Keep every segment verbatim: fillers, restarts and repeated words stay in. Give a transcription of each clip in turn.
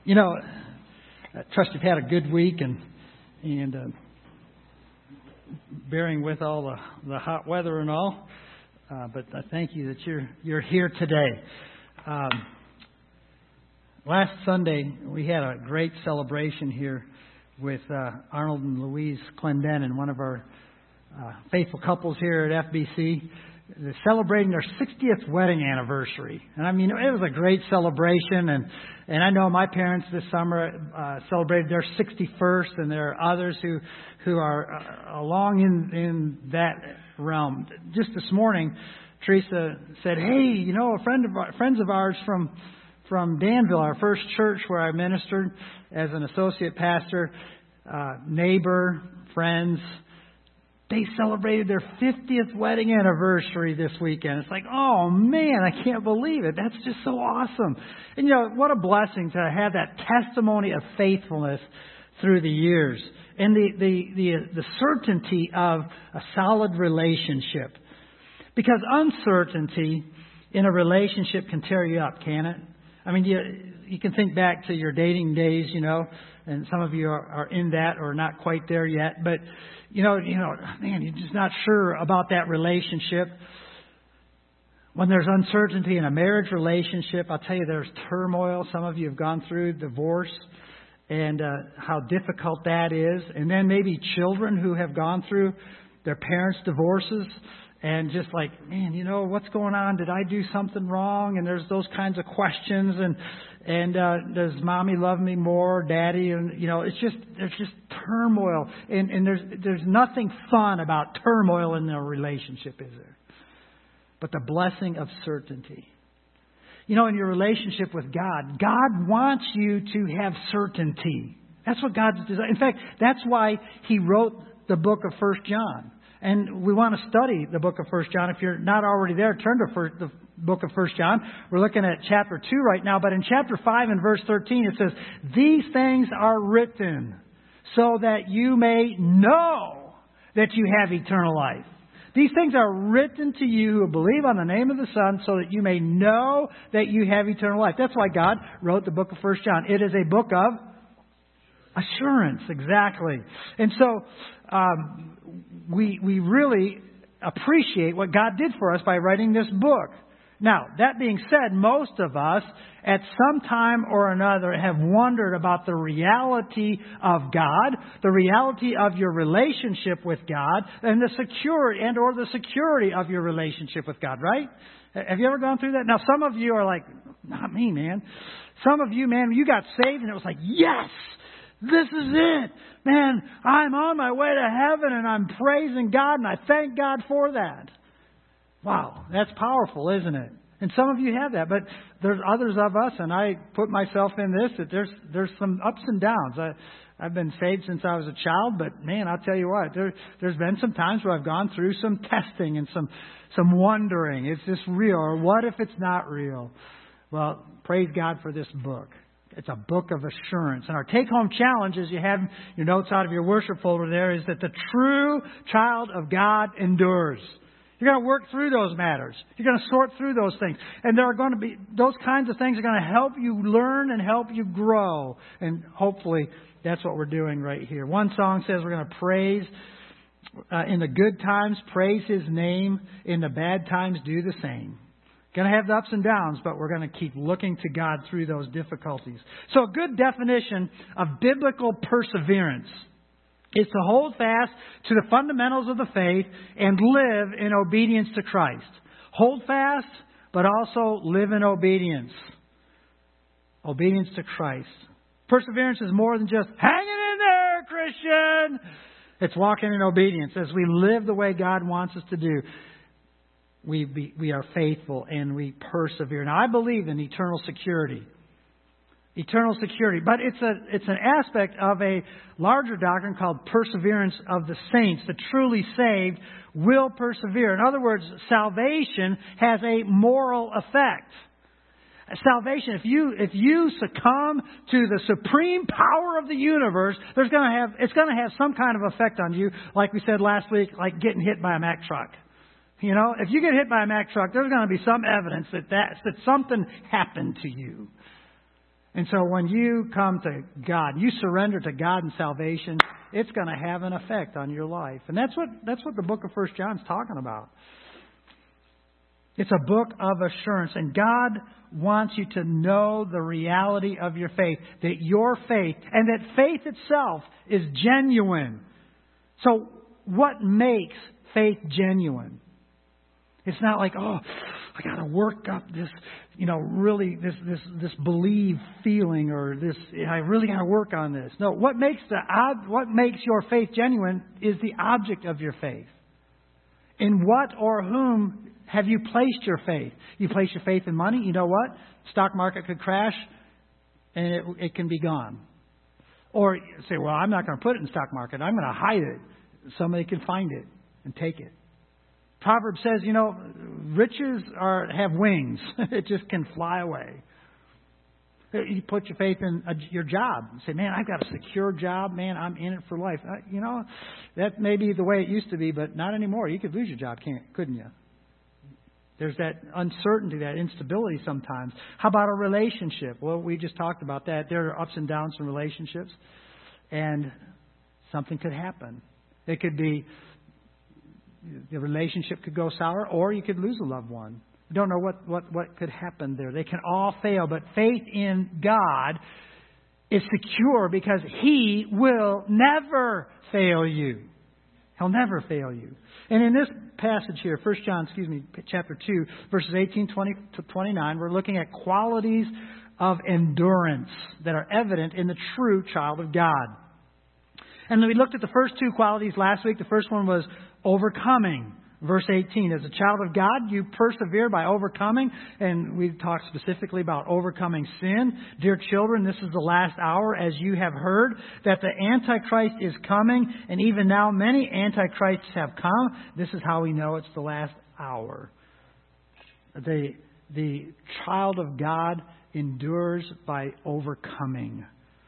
You know, I trust you've had a good week and and uh, bearing with all the, the hot weather and all. Uh, but I thank you that you're you're here today. Um, last Sunday we had a great celebration here with uh, Arnold and Louise Clendenin, one of our uh, faithful couples here at F B C. They're celebrating their sixtieth wedding anniversary. And I mean, it was a great celebration. And, and I know my parents this summer uh, celebrated their sixty-first, and there are others who, who are uh, along in, in that realm. Just this morning, Teresa said, hey, you know, a friend of our, friends of ours from, from Danville, our first church where I ministered as an associate pastor, uh, neighbor, friends, they celebrated their fiftieth wedding anniversary this weekend. It's like, oh man, I can't believe it. That's just so awesome. And you know, what a blessing to have that testimony of faithfulness through the years. And the, the, the, the certainty of a solid relationship. Because uncertainty in a relationship can tear you up, can it? I mean, you, you can think back to your dating days, you know, and some of you are, are in that or not quite there yet. But You know, you know, man, you're just not sure about that relationship. When there's uncertainty in a marriage relationship, I'll tell you there's turmoil. Some of you have gone through divorce and uh, how difficult that is. And then maybe children who have gone through their parents' divorces and just like, man, you know, what's going on? Did I do something wrong? And there's those kinds of questions. And And uh, does mommy love me more, daddy? And you know, it's just there's just turmoil, and, and there's there's nothing fun about turmoil in a relationship, is there? But the blessing of certainty. You know, in your relationship with God, God wants you to have certainty. That's what God's desire. In fact, that's why He wrote the book of First John. And we want to study the book of First John. If you're not already there, turn to first, the book of First John. We're looking at chapter two right now. But in chapter five and verse thirteen, it says, these things are written so that you may know that you have eternal life. These things are written to you who believe on the name of the Son so that you may know that you have eternal life. That's why God wrote the book of First John. It is a book of assurance, exactly. And so um, we we really appreciate what God did for us by writing this book. Now, that being said, most of us at some time or another have wondered about the reality of God, the reality of your relationship with God, and the security and or the security of your relationship with God, right? Have you ever gone through that? Now, some of you are like, not me, man. Some of you, man, you got saved and it was like, yes! This is it. Man, I'm on my way to heaven and I'm praising God and I thank God for that. Wow, that's powerful, isn't it? And some of you have that, but there's others of us, and I put myself in this, that there's there's some ups and downs. I, I've been saved since I was a child, but man, I'll tell you what, there, there's been some times where I've gone through some testing and some, some wondering, is this real or what if it's not real? Well, praise God for this book. It's a book of assurance. And our take-home challenge, as you have your notes out of your worship folder there, is that the true child of God endures. You're going to work through those matters. You're going to sort through those things. And there are going to be, those kinds of things are going to help you learn and help you grow. And hopefully that's what we're doing right here. One song says we're going to praise uh, in the good times, praise His name. In the bad times, do the same. Going to have the ups and downs, but we're going to keep looking to God through those difficulties. So a good definition of biblical perseverance is to hold fast to the fundamentals of the faith and live in obedience to Christ. Hold fast, but also live in obedience. Obedience to Christ. Perseverance is more than just hanging in there, Christian. It's walking in obedience as we live the way God wants us to do. We be, we are faithful and we persevere. Now, I believe in eternal security. Eternal security. But it's a it's an aspect of a larger doctrine called perseverance of the saints. The truly saved will persevere. In other words, salvation has a moral effect. Salvation, if you if you succumb to the supreme power of the universe, there's going to have it's going to have some kind of effect on you, like we said last week, like getting hit by a Mack truck. You know, if you get hit by a Mack truck, there's going to be some evidence that, that, that something happened to you. And so when you come to God, you surrender to God in salvation, it's going to have an effect on your life. And that's what that's what the book of First John is talking about. It's a book of assurance. And God wants you to know the reality of your faith. That your faith, and that faith itself is genuine. So what makes faith genuine? It's not like, oh, I got to work up this, you know, really this this this believe feeling, or this, I really got to work on this. No, what makes the what makes your faith genuine is the object of your faith. In what or whom have you placed your faith? You place your faith in money. You know what? Stock market could crash, and it it can be gone. Or you say, well, I'm not going to put it in the stock market. I'm going to hide it. Somebody can find it and take it. Proverbs says, you know, riches are have wings. It just can fly away. You put your faith in a, your job. You say, man, I've got a secure job. Man, I'm in it for life. Uh, you know, that may be the way it used to be, but not anymore. You could lose your job, can't, couldn't you? There's that uncertainty, that instability sometimes. How about a relationship? Well, we just talked about that. There are ups and downs in relationships, and something could happen. It could be the relationship could go sour, or you could lose a loved one. You don't know what, what, what could happen there. They can all fail, but faith in God is secure because He will never fail you. He'll never fail you. And in this passage here, First John, excuse me, chapter two, verses eighteen, twenty to twenty-nine, we're looking at qualities of endurance that are evident in the true child of God. And we looked at the first two qualities last week. The first one was overcoming. Verse eighteen, as a child of God, you persevere by overcoming. And we talked specifically about overcoming sin. Dear children, this is the last hour, as you have heard, that the Antichrist is coming. And even now, many Antichrists have come. This is how we know it's the last hour. The, the child of God endures by overcoming.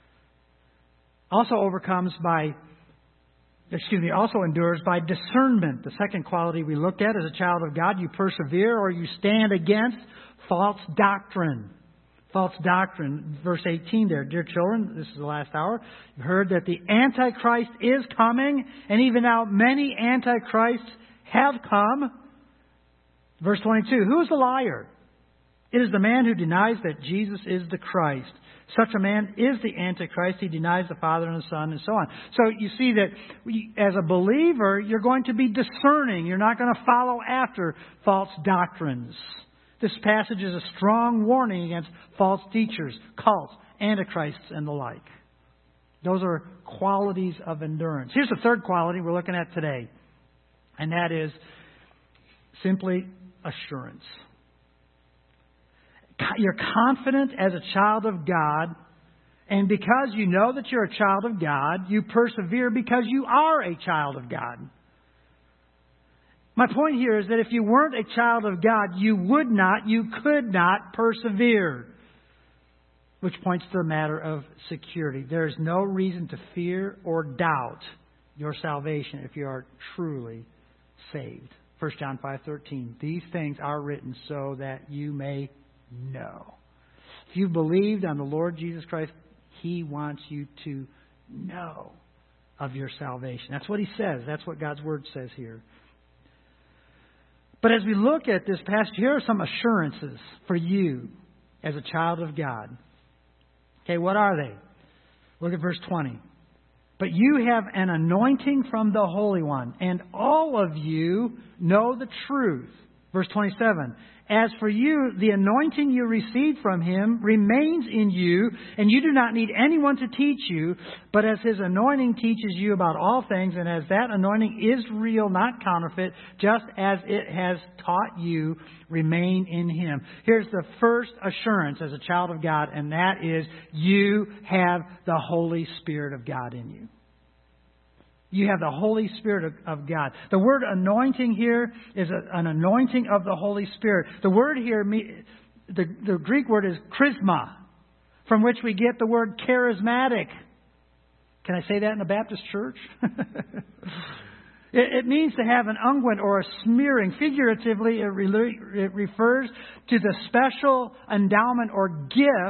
Also overcomes by Excuse me, also endures by discernment. The second quality we looked at as a child of God, you persevere or you stand against false doctrine. False doctrine. Verse eighteen there. Dear children, this is the last hour. You've heard that the Antichrist is coming, and even now many Antichrists have come. Verse twenty-two. Who is the liar? It is the man who denies that Jesus is the Christ. Such a man is the Antichrist. He denies the Father and the Son and so on. So you see that as a believer, you're going to be discerning. You're not going to follow after false doctrines. This passage is a strong warning against false teachers, cults, antichrists, and the like. Those are qualities of endurance. Here's the third quality we're looking at today, and that is simply assurance. You're confident as a child of God, and because you know that you're a child of God, you persevere because you are a child of God. My point here is that if you weren't a child of God, you would not, you could not persevere. Which points to the matter of security. There is no reason to fear or doubt your salvation if you are truly saved. First John five thirteen. These things are written so that you may know. If you believed on the Lord Jesus Christ, He wants you to know of your salvation. That's what He says. That's what God's Word says here. But as we look at this passage, here are some assurances for you as a child of God. Okay, what are they? Look at verse twenty. But you have an anointing from the Holy One, and all of you know the truth. Verse twenty-seven. As for you, the anointing you received from Him remains in you, and you do not need anyone to teach you, but as His anointing teaches you about all things, and as that anointing is real, not counterfeit, just as it has taught you, remain in Him. Here's the first assurance as a child of God, and that is you have the Holy Spirit of God in you. You have the Holy Spirit of, of God. The word anointing here is a, an anointing of the Holy Spirit. The word here, the, the Greek word is charisma, from which we get the word charismatic. Can I say that in a Baptist church? it, it means to have an unguent or a smearing. Figuratively, it, re, it refers to the special endowment or gift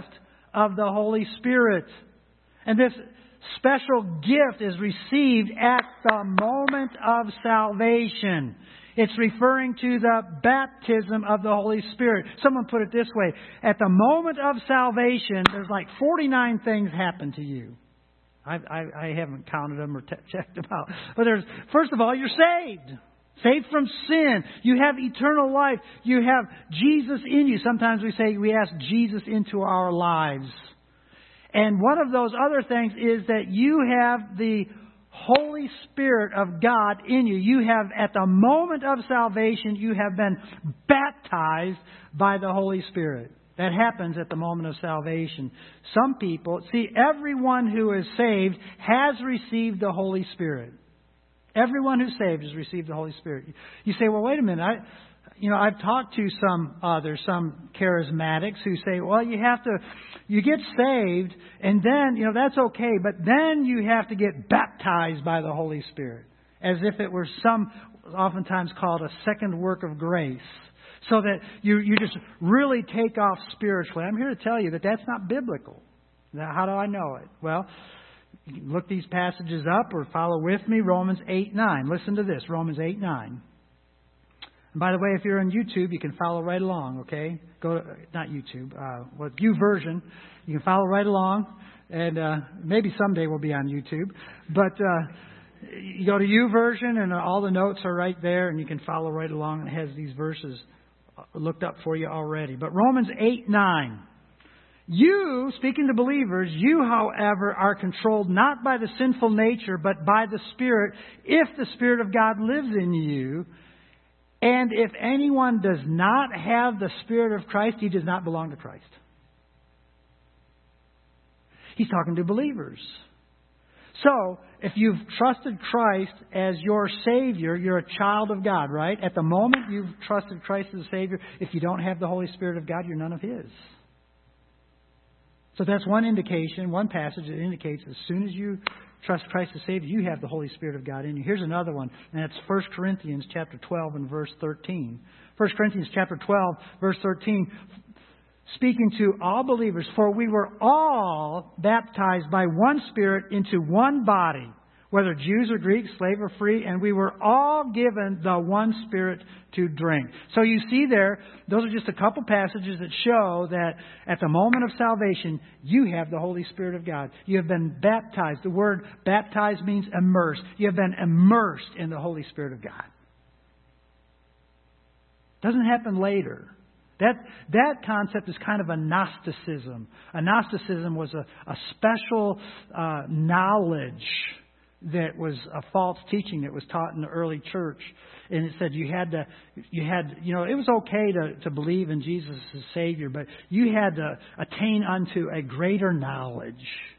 of the Holy Spirit. And this special gift is received at the moment of salvation. It's referring to the baptism of the Holy Spirit. Someone put it this way. At the moment of salvation, there's like forty-nine things happen to you. I, I, I haven't counted them or t- checked them out. But there's, first of all, you're saved. Saved from sin. You have eternal life. You have Jesus in you. Sometimes we say we ask Jesus into our lives. And one of those other things is that you have the Holy Spirit of God in you. You have, at the moment of salvation, you have been baptized by the Holy Spirit. That happens at the moment of salvation. Some people, see, everyone who is saved has received the Holy Spirit. Everyone who's saved has received the Holy Spirit. You say, well, wait a minute. I, you know, I've talked to some others, some charismatics who say, well, you have to, you get saved and then, you know, that's okay. But then you have to get baptized by the Holy Spirit. As if it were some, oftentimes called a second work of grace. So that you, you just really take off spiritually. I'm here to tell you that that's not biblical. Now, how do I know it? Well, you can look these passages up or follow with me. Romans eight nine. Listen to this. Romans eight nine. And by the way, if you're on YouTube, you can follow right along, okay? Go to, not YouTube, uh, well, YouVersion. You can follow right along. And uh, maybe someday we'll be on YouTube. But uh, you go to YouVersion and all the notes are right there. And you can follow right along. It has these verses looked up for you already. But Romans eight nine. You, speaking to believers, you, however, are controlled not by the sinful nature, but by the Spirit, if the Spirit of God lives in you. And if anyone does not have the Spirit of Christ, he does not belong to Christ. He's talking to believers. So, if you've trusted Christ as your Savior, you're a child of God, right? At the moment you've trusted Christ as a Savior, if you don't have the Holy Spirit of God, you're none of His. So that's one indication, one passage that indicates as soon as you trust Christ as Savior, you have the Holy Spirit of God in you. Here's another one, and that's First Corinthians chapter twelve and verse thirteen. First Corinthians chapter twelve, verse thirteen, speaking to all believers, for we were all baptized by one Spirit into one body, whether Jews or Greeks, slave or free, and we were all given the one Spirit to drink. So you see there, those are just a couple passages that show that at the moment of salvation, you have the Holy Spirit of God. You have been baptized. The word baptized means immersed. You have been immersed in the Holy Spirit of God. Doesn't happen later. That that concept is kind of a Gnosticism. A Gnosticism was a, a special uh, knowledge that was a false teaching that was taught in the early church. And it said you had to, you had, you know, it was okay to, to believe in Jesus as Savior, but you had to attain unto a greater knowledge.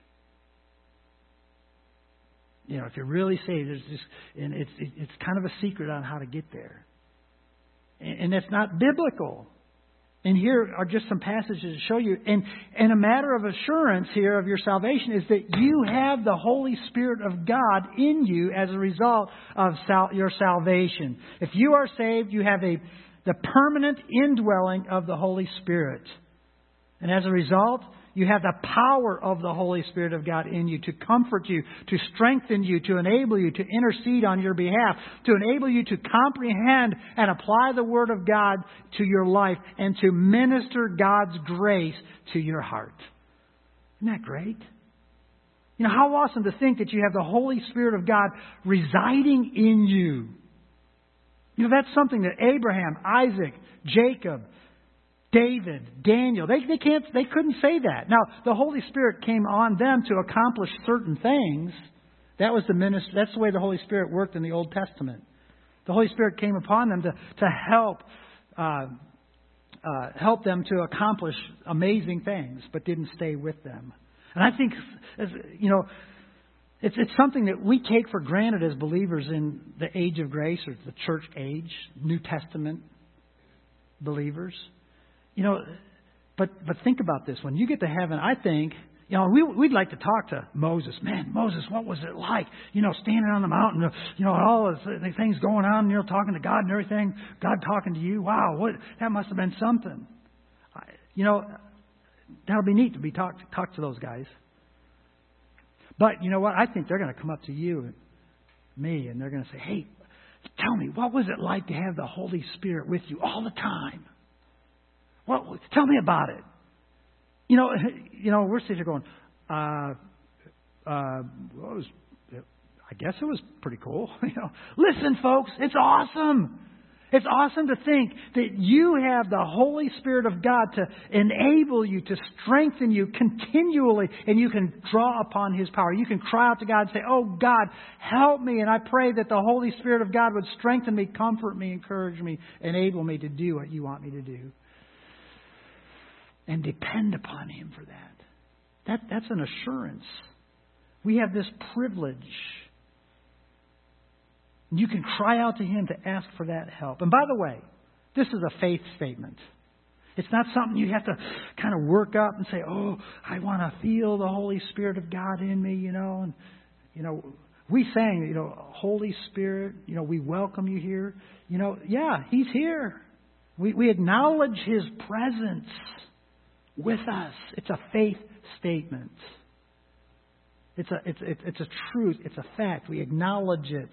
You know, if you're really saved, there's just, and it's it's kind of a secret on how to get there. And, and that's not biblical. And here are just some passages to show you. And, and a matter of assurance here of your salvation is that you have the Holy Spirit of God in you as a result of sal- your salvation. If you are saved, you have a the permanent indwelling of the Holy Spirit. And as a result, you have the power of the Holy Spirit of God in you to comfort you, to strengthen you, to enable you to intercede on your behalf, to enable you to comprehend and apply the Word of God to your life, and to minister God's grace to your heart. Isn't that great? You know, how awesome to think that you have the Holy Spirit of God residing in you. You know, that's something that Abraham, Isaac, Jacob, David, Daniel, they, they can't, they couldn't say that. Now, the Holy Spirit came on them to accomplish certain things. That was the ministry. That's the way the Holy Spirit worked in the Old Testament. The Holy Spirit came upon them to to help uh, uh, help them to accomplish amazing things, but didn't stay with them. And I think, as, you know, it's it's something that we take for granted as believers in the age of grace, or the church age, New Testament believers. You know, but but think about this. When you get to heaven, I think, you know, we, we'd like to talk to Moses. Man, Moses, what was it like? You know, standing on the mountain, you know, all the things going on, you know, talking to God and everything. God talking to you. Wow, what that must have been something. You know, that'll be neat to be talk talk to those guys. But you know what? I think they're going to come up to you and me, and they're going to say, "Hey, tell me, what was it like to have the Holy Spirit with you all the time? Well, tell me about it." You know, you know, we're sitting here going, uh, uh, well, it was, I guess it was pretty cool. You know, listen, folks, it's awesome. It's awesome to think that you have the Holy Spirit of God to enable you, to strengthen you continually, and you can draw upon His power. You can cry out to God and say, "Oh, God, help me." And I pray that the Holy Spirit of God would strengthen me, comfort me, encourage me, enable me to do what you want me to do. And depend upon Him for that. That that's an assurance. We have this privilege. You can cry out to Him to ask for that help. And by the way, this is a faith statement. It's not something you have to kind of work up and say, "Oh, I want to feel the Holy Spirit of God in me," you know. And you know, we sang, you know, "Holy Spirit, you know, we welcome you here." You know, yeah, He's here. We we acknowledge His presence with us. It's a faith statement. It's a it's it's, it's a truth. It's a fact. We acknowledge it.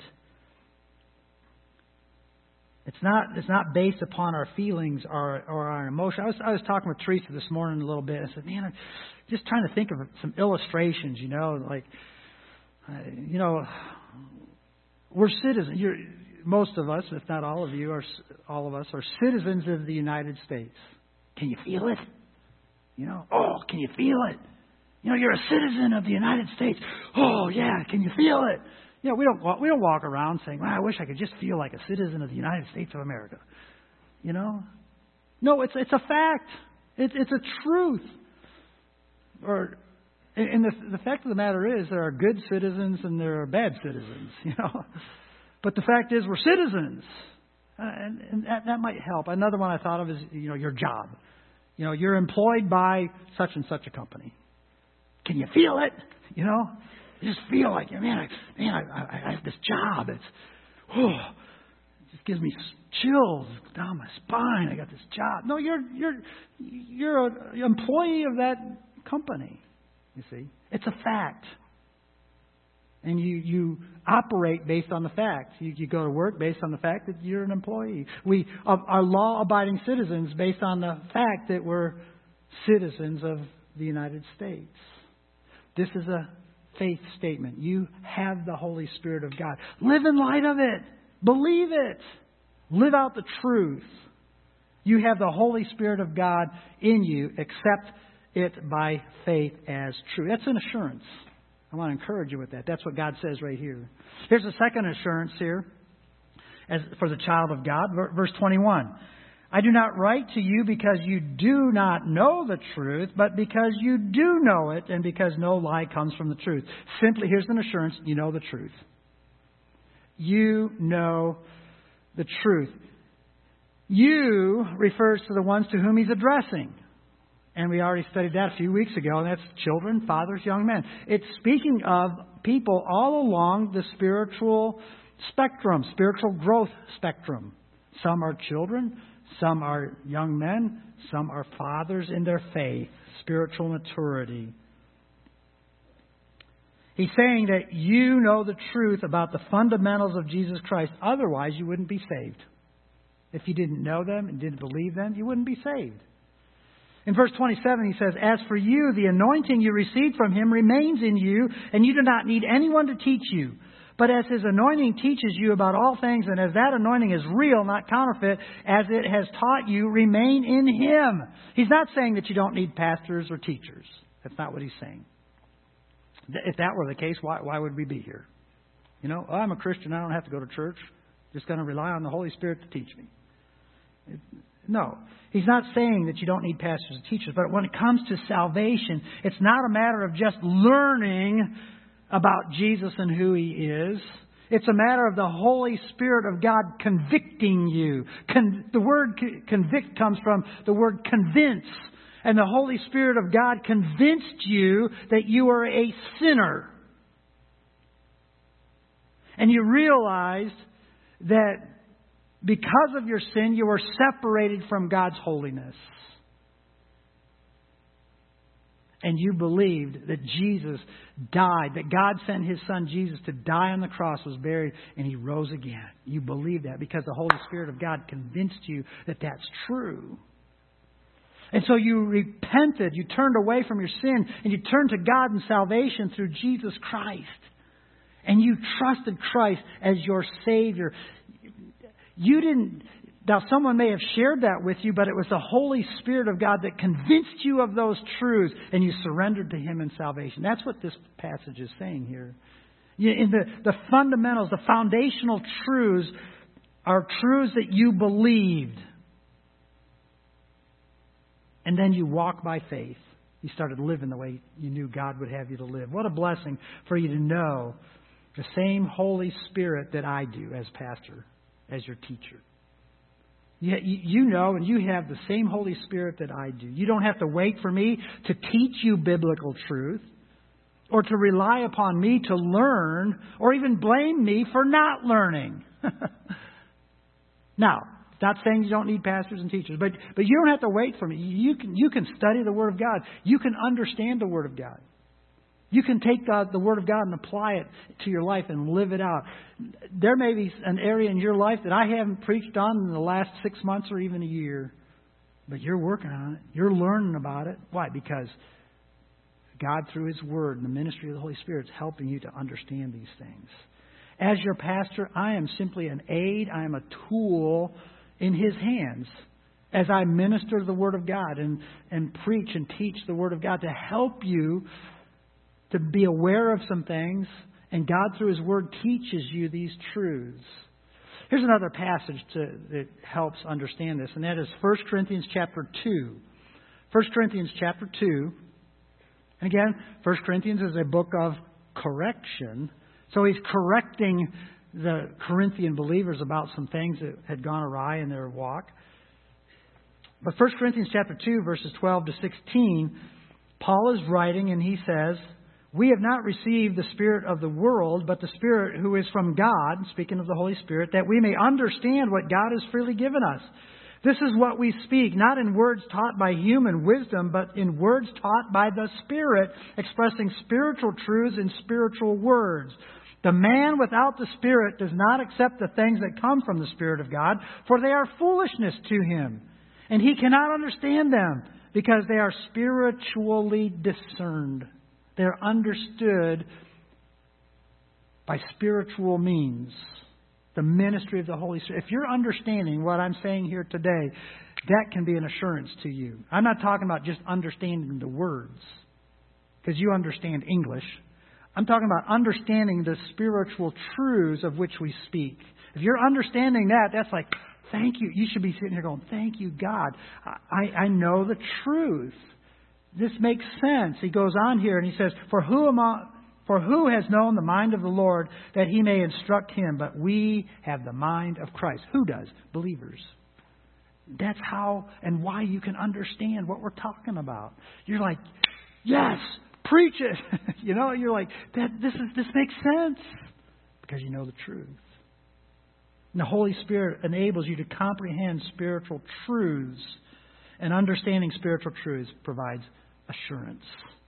It's not it's not based upon our feelings or or our emotion. I was I was talking with Teresa this morning a little bit. I said, "Man, I'm just trying to think of some illustrations. You know, like uh, you know, we're citizens. You're, most of us, if not all of you, are all of us are citizens of the United States. Can you feel it? You know, oh, can you feel it? You know, you're a citizen of the United States. Oh, yeah, can you feel it? You know, we don't walk, we don't walk around saying, "Well, I wish I could just feel like a citizen of the United States of America." You know, no, it's it's a fact. It's it's a truth. Or, and the the fact of the matter is, there are good citizens and there are bad citizens. You know, but the fact is, we're citizens, uh, and, and that that might help. Another one I thought of is, you know, your job. You know, you're employed by such and such a company. Can you feel it? You know, you just feel like, man, I, man, I, I, I have this job. It's, oh, it just gives me chills down my spine. I got this job. No, you're you're you're an employee of that company. You see, it's a fact, and you you operate based on the fact. You, you go to work based on the fact that you're an employee. We are law-abiding citizens based on the fact that we're citizens of the United States. This is a faith statement. You have the Holy Spirit of God. Live in light of it. Believe it. Live out the truth. You have the Holy Spirit of God in you. Accept it by faith as true. That's an assurance. I want to encourage you with that. That's what God says right here. Here's a second assurance here as for the child of God. Verse twenty-one. "I do not write to you because you do not know the truth, but because you do know it, and because no lie comes from the truth." Simply, here's an assurance: you know the truth. You know the truth. You refers to the ones to whom He's addressing. And we already studied that a few weeks ago, and that's children, fathers, young men. It's speaking of people all along the spiritual spectrum, spiritual growth spectrum. Some are children, some are young men, some are fathers in their faith, spiritual maturity. He's saying that you know the truth about the fundamentals of Jesus Christ. Otherwise, you wouldn't be saved. If you didn't know them and didn't believe them, you wouldn't be saved. In verse twenty-seven, he says, "As for you, the anointing you received from Him remains in you, and you do not need anyone to teach you. But as His anointing teaches you about all things, and as that anointing is real, not counterfeit, as it has taught you, remain in Him." He's not saying that you don't need pastors or teachers. That's not what he's saying. If that were the case, why, why would we be here? You know, oh, I'm a Christian. I don't have to go to church. Just going to rely on the Holy Spirit to teach me. It, no. He's not saying that you don't need pastors and teachers. But when it comes to salvation, it's not a matter of just learning about Jesus and who He is. It's a matter of the Holy Spirit of God convicting you. Con- the word convict comes from the word convince. And the Holy Spirit of God convinced you that you are a sinner. And you realized that because of your sin, you were separated from God's holiness. and you believed that Jesus died, that God sent His Son Jesus to die on the cross, was buried, and He rose again. You believe that because the Holy Spirit of God convinced you that that's true. And so you repented, you turned away from your sin, and you turned to God in salvation through Jesus Christ. And you trusted Christ as your Savior. You didn't... Now, someone may have shared that with you, but it was the Holy Spirit of God that convinced you of those truths, and you surrendered to Him in salvation. That's what this passage is saying here. In the, the fundamentals, the foundational truths are truths that you believed. And then you walk by faith. You started living the way you knew God would have you to live. What a blessing for you to know the same Holy Spirit that I do as pastor, as your teacher. You know and you have the same Holy Spirit that I do. You don't have to wait for me to teach you biblical truth or to rely upon me to learn or even blame me for not learning. Now, not saying you don't need pastors and teachers, but, but you don't have to wait for me. You can, you can study the Word of God. You can understand the Word of God. You can take the, the Word of God and apply it to your life and live it out. There may be an area in your life that I haven't preached on in the last six months or even a year. But you're working on it. You're learning about it. Why? Because God, through His Word and the ministry of the Holy Spirit, is helping you to understand these things. As your pastor, I am simply an aid. I am a tool in His hands as I minister the Word of God and, and preach and teach the Word of God to help you to be aware of some things, and God through His Word teaches you these truths. Here's another passage to, that helps understand this, and that is First Corinthians chapter two. First Corinthians chapter two. And again, First Corinthians is a book of correction. So he's correcting the Corinthian believers about some things that had gone awry in their walk. But First Corinthians chapter two, verses twelve to sixteen, Paul is writing and he says, "We have not received the Spirit of the world, but the Spirit who is from God," speaking of the Holy Spirit, "that we may understand what God has freely given us. This is what we speak, not in words taught by human wisdom, but in words taught by the Spirit, expressing spiritual truths in spiritual words. The man without the Spirit does not accept the things that come from the Spirit of God, for they are foolishness to him, and he cannot understand them, because they are spiritually discerned." They're understood by spiritual means. The ministry of the Holy Spirit. If you're understanding what I'm saying here today, that can be an assurance to you. I'm not talking about just understanding the words, because you understand English. I'm talking about understanding the spiritual truths of which we speak. If you're understanding that, that's like, thank you. You should be sitting here going, thank you, God. I, I know the truth. This makes sense. He goes on here and he says, For who am I, for who has known the mind of the Lord that He may instruct him? But we have the mind of Christ. Who does? Believers. That's how and why you can understand what we're talking about. You're like, yes, preach it. You know, you're like, that. This is this makes sense because you know the truth. And the Holy Spirit enables you to comprehend spiritual truths, and understanding spiritual truths provides assurance.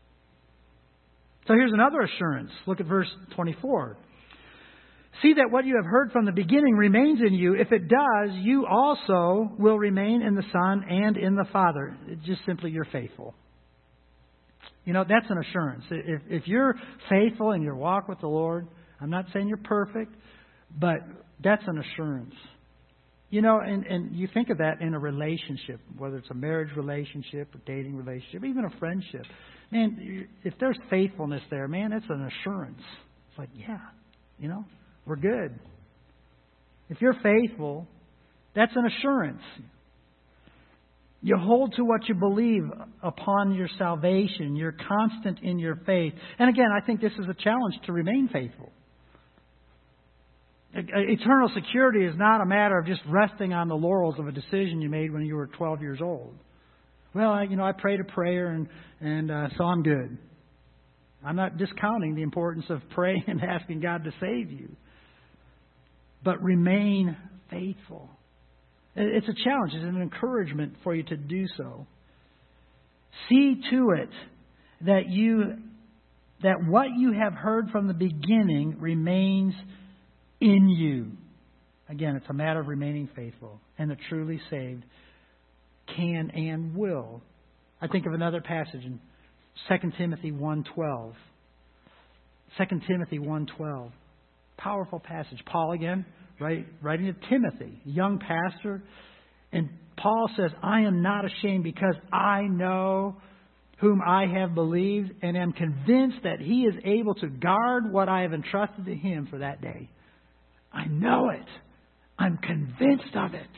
So here's another assurance. Look at verse twenty-four. "See that what you have heard from the beginning remains in you. If it does, you also will remain in the Son and in the Father." It's just simply you're faithful. You know, that's an assurance. If, if you're faithful in your walk with the Lord, I'm not saying you're perfect, but that's an assurance. You know, and, and you think of that in a relationship, whether it's a marriage relationship, a dating relationship, even a friendship. Man, if there's faithfulness there, man, it's an assurance. It's like, yeah, you know, we're good. If you're faithful, that's an assurance. You hold to what you believe upon your salvation. You're constant in your faith. And again, I think this is a challenge to remain faithful. Eternal security is not a matter of just resting on the laurels of a decision you made when you were twelve years old. Well, I, you know, I prayed a prayer and, and uh, so I'm good. I'm not discounting the importance of praying and asking God to save you. But remain faithful. It's a challenge. It's an encouragement for you to do so. See to it that you that what you have heard from the beginning remains in you. Again, it's a matter of remaining faithful. And the truly saved can and will. I think of another passage in Second Timothy one twelve. Second Timothy one twelve. Powerful passage. Paul again, right, writing to Timothy, a young pastor. And Paul says, I am not ashamed because I know whom I have believed and am convinced that He is able to guard what I have entrusted to Him for that day. I know it. I'm convinced of it.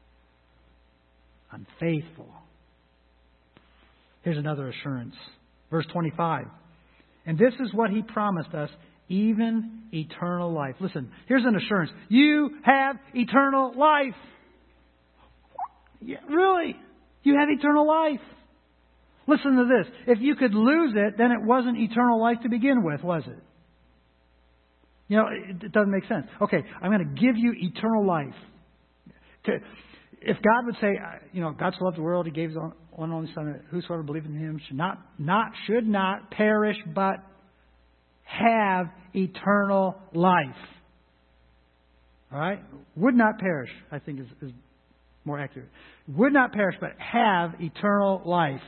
I'm faithful. Here's another assurance. Verse twenty-five. And this is what He promised us, even eternal life. Listen, here's an assurance. You have eternal life. Yeah, really? You have eternal life. Listen to this. If you could lose it, then it wasn't eternal life to begin with, was it? You know, it, it doesn't make sense. Okay, I'm going to give you eternal life. To, if God would say, you know, God so loved the world, He gave His one and only Son, that whosoever believeth in Him should not, not, should not perish, but have eternal life. All right? Would not perish, I think is, is more accurate. Would not perish, but have eternal life.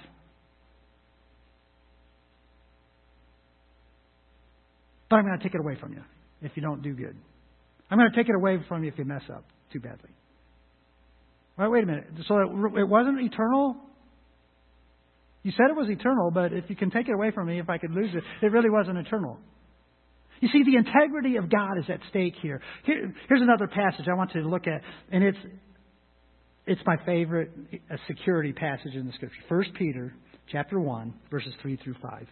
But I'm going to take it away from you if you don't do good. I'm going to take it away from you if you mess up too badly. All right, wait a minute. So it, it wasn't eternal? You said it was eternal, but if you can take it away from me, if I could lose it, it really wasn't eternal. You see, the integrity of God is at stake here. here here's another passage I want you to look at, and it's it's my favorite a security passage in the Scripture. First Peter chapter one, verses three through five.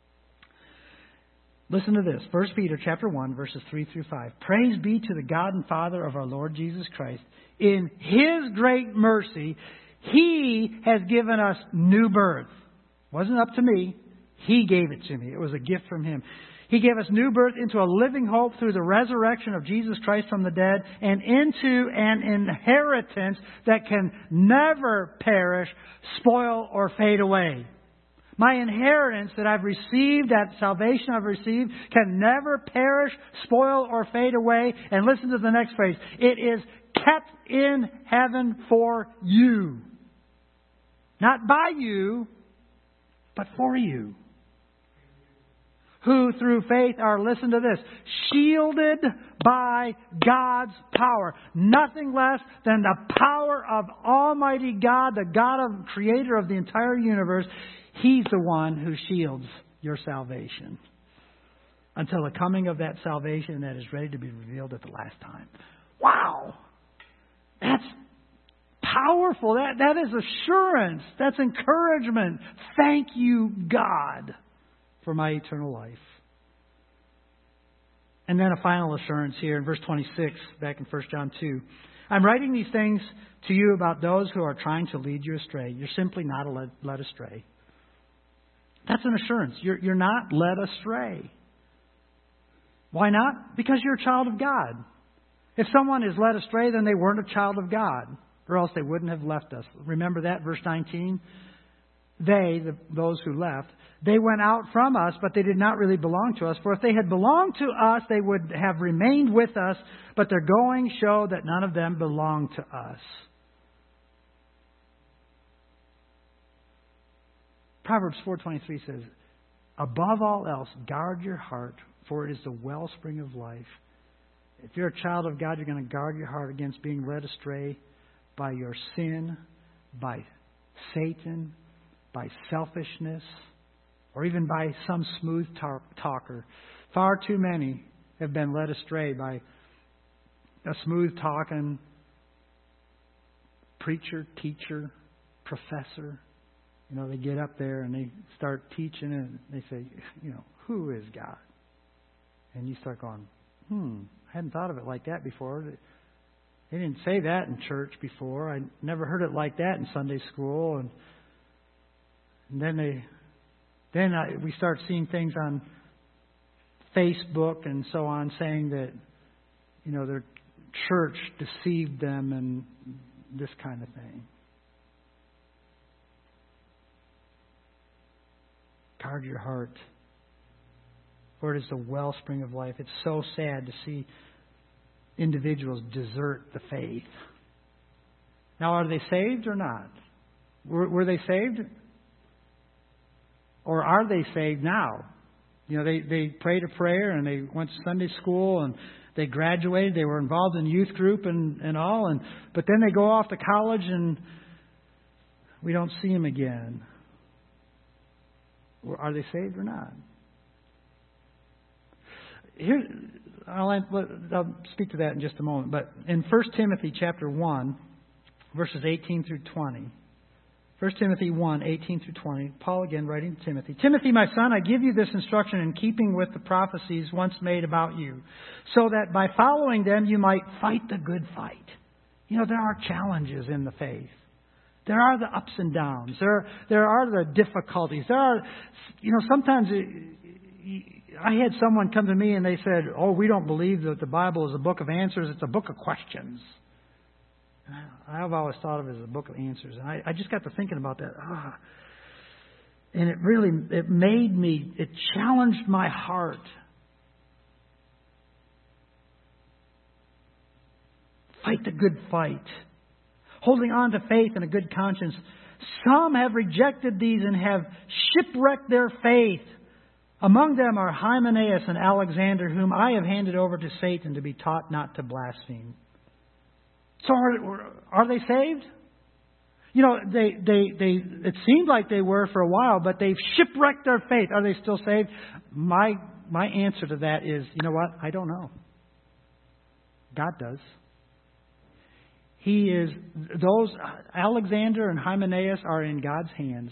Listen to this. First Peter chapter one, verses three through five. Praise be to the God and Father of our Lord Jesus Christ. In His great mercy, He has given us new birth. It wasn't up to me. He gave it to me. It was a gift from Him. He gave us new birth into a living hope through the resurrection of Jesus Christ from the dead and into an inheritance that can never perish, spoil, or fade away. My inheritance that I've received, that salvation I've received, can never perish, spoil, or fade away. And listen to the next phrase. It is kept in heaven for you. Not by you, but for you. Who through faith are, listen to this, shielded by God's power. Nothing less than the power of Almighty God, the God of Creator of the entire universe. He's the one who shields your salvation until the coming of that salvation that is ready to be revealed at the last time. Wow! That's powerful. That, that is assurance. That's encouragement. Thank you, God, for my eternal life. And then a final assurance here in verse twenty-six, back in First John two. I'm writing these things to you about those who are trying to lead you astray. You're simply not led, led astray. That's an assurance. You're, you're not led astray. Why not? Because you're a child of God. If someone is led astray, then they weren't a child of God, or else they wouldn't have left us. Remember that, verse nineteen? They, the, those who left, they went out from us, but they did not really belong to us. For if they had belonged to us, they would have remained with us, but their going showed that none of them belonged to us. Proverbs four twenty-three says, above all else, guard your heart, for it is the wellspring of life. If you're a child of God, you're going to guard your heart against being led astray by your sin, by Satan, by selfishness, or even by some smooth talk- talker. Far too many have been led astray by a smooth talking preacher, teacher, professor. You know, they get up there and they start teaching and they say, you know, who is God? And you start going, hmm, I hadn't thought of it like that before. They didn't say that in church before. I never heard it like that in Sunday school. And, and then they, then I, we start seeing things on Facebook and so on saying that, you know, their church deceived them and this kind of thing. Guard your heart, for it is the wellspring of life. It's so sad to see individuals desert the faith. Now, are they saved or not? Were, were they saved? Or are they saved now? You know, they, they prayed a prayer and they went to Sunday school and they graduated. They were involved in youth group and, and all. And but then they go off to college and we don't see them again. Are they saved or not? Here, I'll, I'll speak to that in just a moment. But in First Timothy chapter one, verses eighteen through twenty. First Timothy one, eighteen through twenty. Paul again writing to Timothy. Timothy, my son, I give you this instruction in keeping with the prophecies once made about you, so that by following them you might fight the good fight. You know, there are challenges in the faith. There are the ups and downs. There, there are the difficulties. There are, you know, sometimes it, I had someone come to me and they said, oh, we don't believe that the Bible is a book of answers. It's a book of questions. I've always thought of it as a book of answers. And I, I just got to thinking about that. Ah. And it really, it made me, it challenged my heart. Fight the good fight. Holding on to faith and a good conscience. Some have rejected these and have shipwrecked their faith. Among them are Hymenaeus and Alexander, whom I have handed over to Satan to be taught not to blaspheme. So are, are they saved? You know, they, they, they, it seemed like they were for a while, but they've shipwrecked their faith. Are they still saved? My, my answer to that is, you know what? I don't know. God does. He is, those, Alexander and Hymenaeus are in God's hands.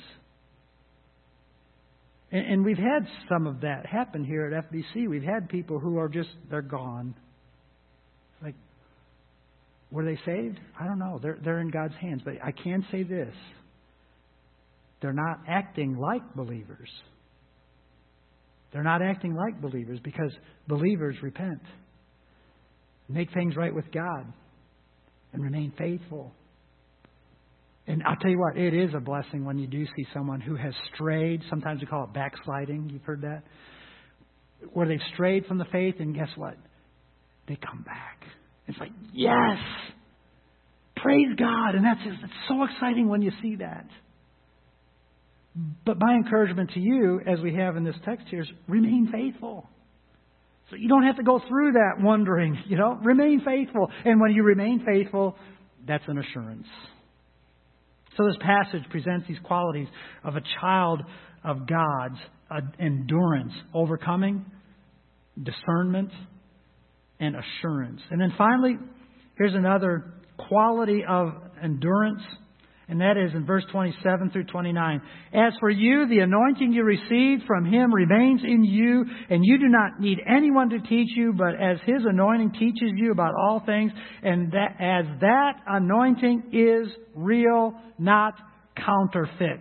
And, and we've had some of that happen here at F B C. We've had people who are just, they're gone. Like, were they saved? I don't know. They're, they're in God's hands. But I can say this. They're not acting like believers. They're not acting like believers because believers repent. Make things right with God. And remain faithful. And I'll tell you what, it is a blessing when you do see someone who has strayed. Sometimes we call it backsliding. You've heard that? Where they've strayed from the faith, and guess what? They come back. It's like, yes! Praise God! And that's just, it's so exciting when you see that. But my encouragement to you, as we have in this text here, is remain faithful. So you don't have to go through that wondering, you know, remain faithful. And when you remain faithful, that's an assurance. So this passage presents these qualities of a child of God's uh, endurance, overcoming, discernment, and assurance. And then finally, here's another quality of endurance. And that is in verse twenty-seven through twenty-nine. As for you, the anointing you received from Him remains in you, and you do not need anyone to teach you, but as His anointing teaches you about all things, and that as that anointing is real, not counterfeit.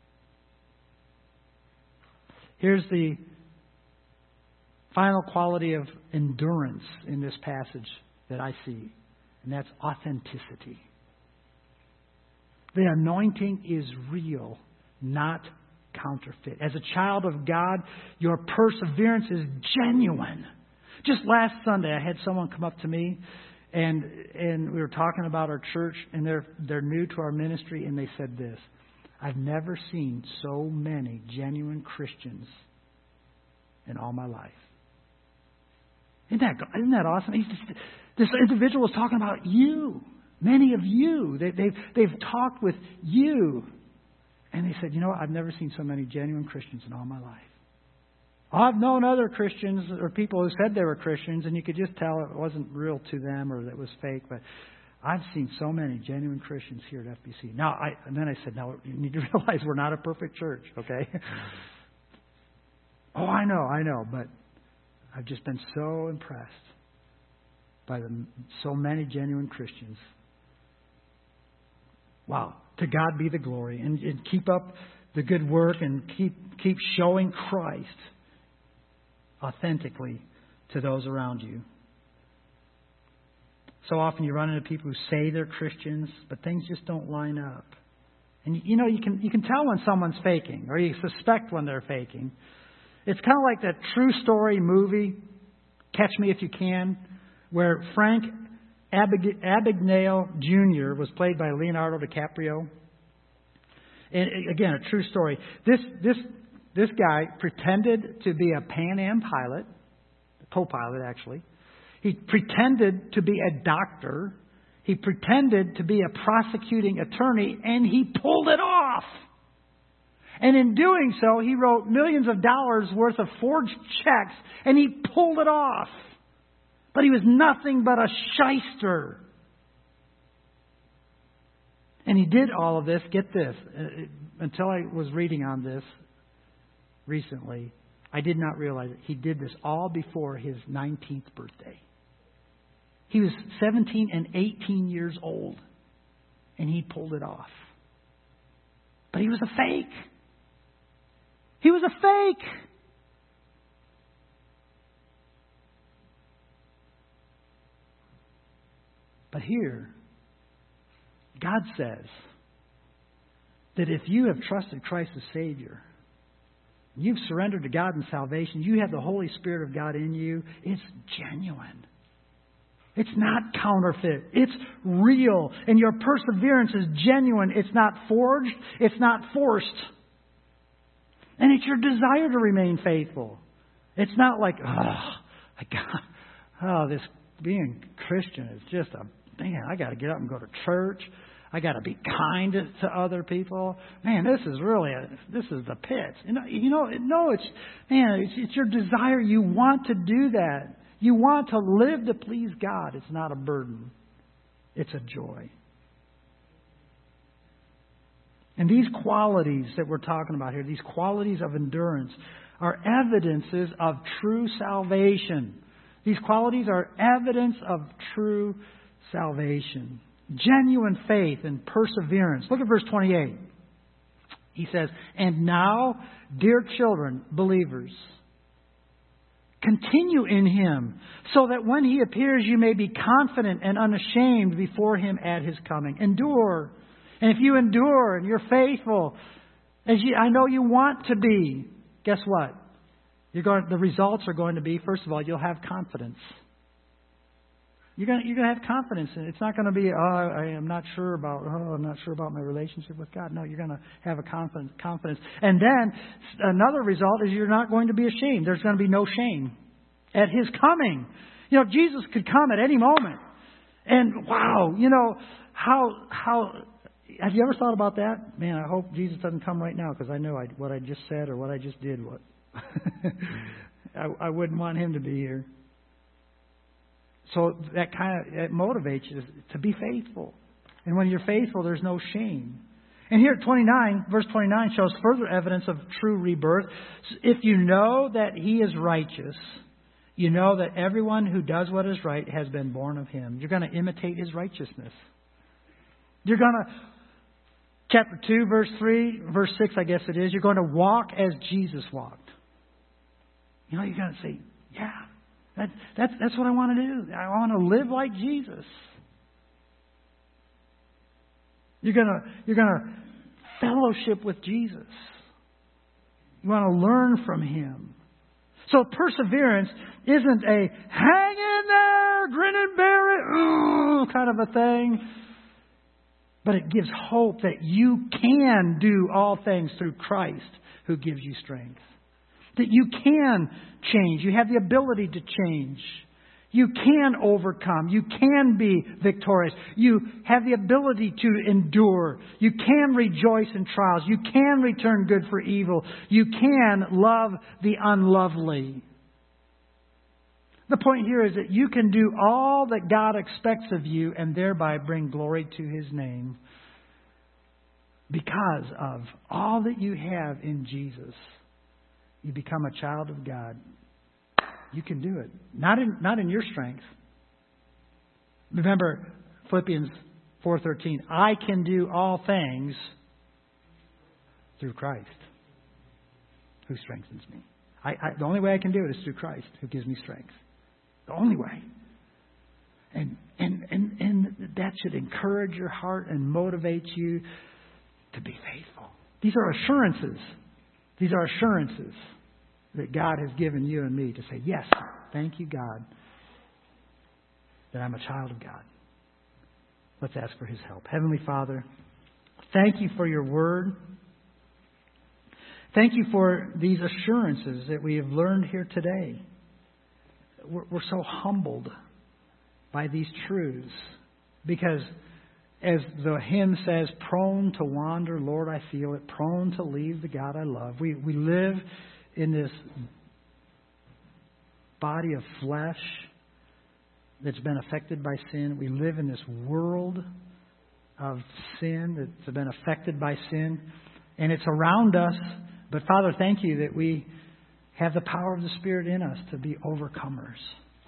Here's the final quality of endurance in this passage that I see, and that's authenticity. The anointing is real, not counterfeit. As a child of God, your perseverance is genuine. Just last Sunday, I had someone come up to me, and and we were talking about our church, and they're they're new to our ministry, and they said this: I've never seen so many genuine Christians in all my life. Isn't that isn't that awesome? He's just, this individual was talking about you. Many of you, they, they've, they've talked with you. And they said, you know what, I've never seen so many genuine Christians in all my life. I've known other Christians or people who said they were Christians, and you could just tell it wasn't real to them or that it was fake. But I've seen so many genuine Christians here at F B C. Now, I, and then I said, now you need to realize we're not a perfect church, okay? Oh, I know, I know. But I've just been so impressed by the, so many genuine Christians. Wow. To God be the glory. And, and keep up the good work and keep keep showing Christ authentically to those around you. So often you run into people who say they're Christians, but things just don't line up. And you know, you can you can tell when someone's faking, or you suspect when they're faking. It's kind of like that true story movie, Catch Me If You Can, where Frank Abig- Abagnale Junior was played by Leonardo DiCaprio. And again, a true story. This this this guy pretended to be a Pan Am pilot, a co-pilot actually. He pretended to be a doctor. He pretended to be a prosecuting attorney, and he pulled it off. And in doing so, he wrote millions of dollars worth of forged checks, and he pulled it off. But he was nothing but a shyster. And he did all of this, get this, until I was reading on this recently, I did not realize it. He did this all before his nineteenth birthday. He was seventeen and eighteen years old, and he pulled it off. But he was a fake. He was a fake. But here, God says that if you have trusted Christ as Savior, you've surrendered to God in salvation, you have the Holy Spirit of God in you, it's genuine. It's not counterfeit. It's real. And your perseverance is genuine. It's not forged. It's not forced. And it's your desire to remain faithful. It's not like, oh, I got, oh, this being Christian is just a, man, I got to get up and go to church. I got to be kind to, to other people. Man, this is really, a, this is the pit. You know, you know, no, it's, man, it's, it's your desire. You want to do that. You want to live to please God. It's not a burden. It's a joy. And these qualities that we're talking about here, these qualities of endurance, are evidences of true salvation. These qualities are evidence of true salvation. Genuine faith and perseverance. Look at verse twenty-eight. He says, "And now, dear children, believers, continue in Him, so that when He appears you may be confident and unashamed before Him at His coming." Endure. And if you endure and you're faithful, as you, I know you want to be, guess what? You're going, the results are going to be, first of all, you'll have confidence. You're going to, you're going to have confidence. And it's not going to be, oh, I am not sure about, oh, I'm not sure about my relationship with God. No, you're going to have a confidence. confidence. And then another result is you're not going to be ashamed. There's going to be no shame at His coming. You know, Jesus could come at any moment. And wow, you know, how, how, have you ever thought about that? Man, I hope Jesus doesn't come right now, because I know I, what I just said or what I just did. What I, I wouldn't want Him to be here. So that kind of it motivates you to be faithful. And when you're faithful, there's no shame. And here at twenty-nine, verse twenty-nine shows further evidence of true rebirth. If you know that He is righteous, you know that everyone who does what is right has been born of Him. You're going to imitate His righteousness. You're going to, chapter two, verse three, verse six, I guess it is, you're going to walk as Jesus walked. You know, you're going to say, yeah. That, that's, that's what I want to do. I want to live like Jesus. You're going to, you're going to fellowship with Jesus. You want to learn from Him. So perseverance isn't a hang in there, grin and bear it, ooh, kind of a thing. But it gives hope that you can do all things through Christ who gives you strength. That you can change. You have the ability to change. You can overcome. You can be victorious. You have the ability to endure. You can rejoice in trials. You can return good for evil. You can love the unlovely. The point here is that you can do all that God expects of you and thereby bring glory to His name because of all that you have in Jesus. You become a child of God. You can do it. Not in, not in your strength. Remember Philippians four thirteen. I can do all things through Christ who strengthens me. I, I, the only way I can do it is through Christ who gives me strength. The only way. And, and, and, and that should encourage your heart and motivate you to be faithful. These are assurances. These are assurances that God has given you and me to say, yes, thank you, God, that I'm a child of God. Let's ask for His help. Heavenly Father, thank you for your word. Thank you for these assurances that we have learned here today. We're, we're so humbled by these truths because, as the hymn says, prone to wander, Lord, I feel it, prone to leave the God I love. We, we live in this body of flesh that's been affected by sin. We live in this world of sin that's been affected by sin. And it's around us. But Father, thank you that we have the power of the Spirit in us to be overcomers.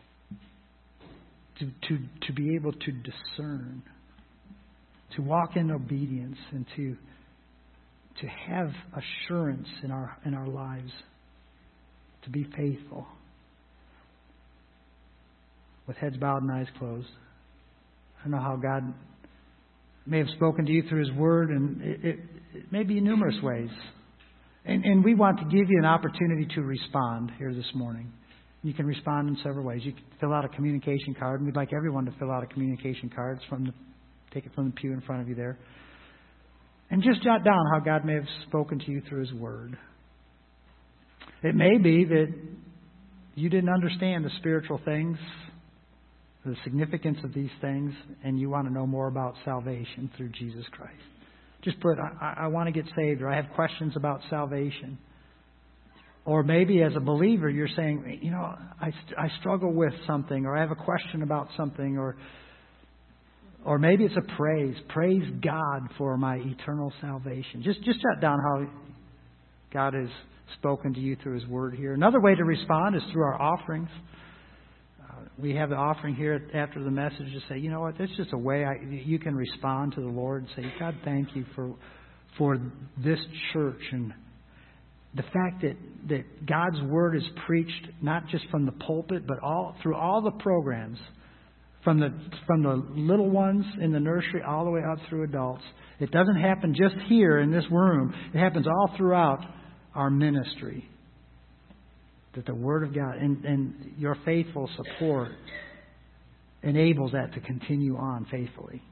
To, to, to be able to discern. To walk in obedience and to, to have assurance in our, in our lives. To be faithful. With heads bowed and eyes closed. I don't know how God may have spoken to you through His Word, and it, it, it may be in numerous ways. And, and we want to give you an opportunity to respond here this morning. You can respond in several ways. You can fill out a communication card, and we'd like everyone to fill out a communication card. It's from the, take it from the pew in front of you there. And just jot down how God may have spoken to you through His Word. It may be that you didn't understand the spiritual things, the significance of these things, and you want to know more about salvation through Jesus Christ. Just put, I, I want to get saved, or I have questions about salvation. Or maybe as a believer, you're saying, you know, I, I struggle with something, or I have a question about something, or or maybe it's a praise. Praise God for my eternal salvation. Just, just jot down how God has spoken to you through His Word here. Another way to respond is through our offerings. We have the offering here after the message to say, you know what, that's just a way I, you can respond to the Lord and say, God, thank you for for this church and the fact that, that God's Word is preached not just from the pulpit, but all through all the programs, from the from the little ones in the nursery all the way up through adults. It doesn't happen just here in this room. It happens all throughout our ministry. That the Word of God and, and your faithful support enables that to continue on faithfully.